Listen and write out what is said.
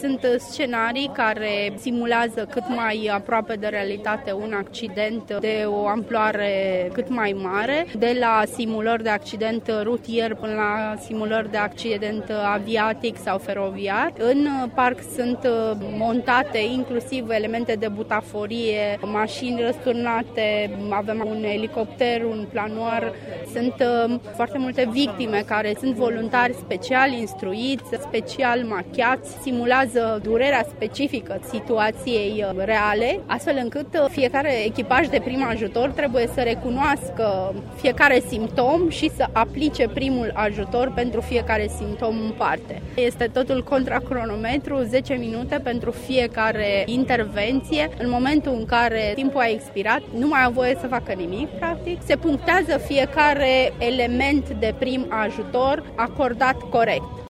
Sunt scenarii care simulează cât mai aproape de realitate un accident de o amploare cât mai mare, de la simulări de accident rutier până la simulări de accident aviatic sau feroviar. În parc sunt montate inclusiv elemente de butaforie, mașini răsturnate, avem un elicopter, un planuar. Sunt foarte multe victime care sunt voluntari special instruiți, special machiați, simulează durerea specifică situației reale, astfel încât fiecare echipaj de prim ajutor trebuie să recunoască fiecare simptom și să aplice primul ajutor pentru fiecare simptom în parte. Este totul contra cronometru, 10 minute pentru fiecare intervenție. În momentul în care timpul a expirat, nu mai au voie să facă nimic, practic. Se punctează fiecare element de prim ajutor acordat corect.